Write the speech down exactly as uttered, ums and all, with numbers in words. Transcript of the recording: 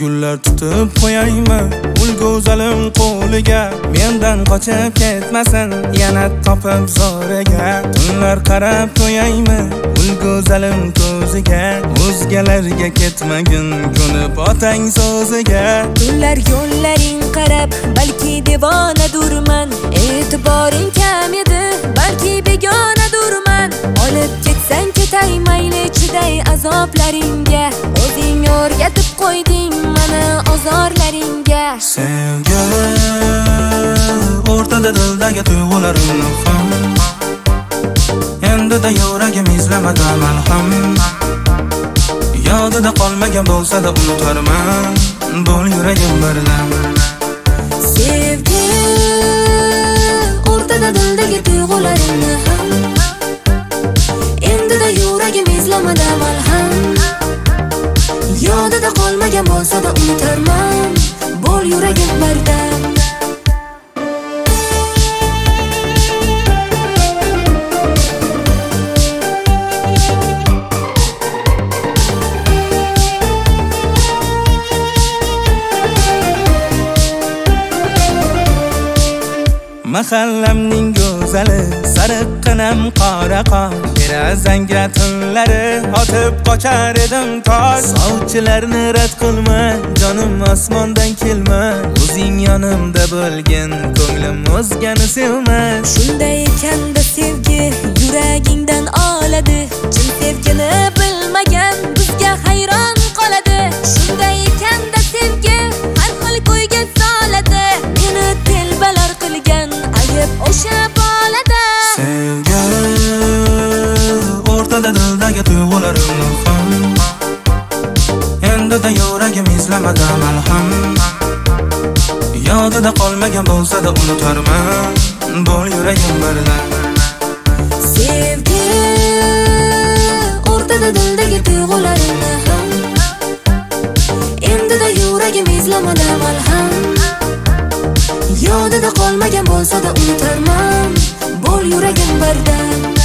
gullar tutib qo'yaymi ul go'zalim qo'liga, mendan qochib ketmasin yana topib zo'riga. Tunlar qarab qo'yaymi ul go'zalim ko'ziga, o'zgalarga ketmagin ko'nib otang so'ziga. Tunlar yo'llaring qarab balki devonadurman, e'tiboring kam edi balki begonadurman. Olib ketsang ketay mayli chiday azoblaringga, o'zing o'rgatib qo'yding mana ozorlaringga. Sevgi o'rtada dildagi tuyg'ularimni ham, endi-da yuragim izlamada malham. Yodida qolmagan bo'lsa-da unutarman, bo'l yuragim birdam. Sevgi o'rtada dildagi tuyg'ularimni ham, endi-da yuragim izlamada malham. Yodida qolmagan bo'lsa-da unutarman, bo'l yuragim birdam. Mahallamning go'zali sariqqinam qora qor, derazangga tunlari otib qochar edim tosh. Sovchilarni rad qilma jonim osmondan kelma, o'zing yonimda bo'lgin ko'nglim o'zgani sevmas. Shunday ekanda sevgi yuragingdan oladi, chin sevgini bilmagan bizga hayron qoladi. Shunday ekanda sevgi har xil ko'yga soladi, meni telbalar qilgan ayib o'sha bolada. Sevgi o'rtada dildagi tuyg'ularimni ham, endi-da yuragim izlamada malham. Yodida qolmagan bo'lsa-da unutarman, bo'l yuragim birdam. Sevgi o'rtada dildagi tuyg'ularimni ham, endi-da yuragim izlamada malham. Yodida qolmagan bo'lsa-da unutarman, bo'l yuragim birdam.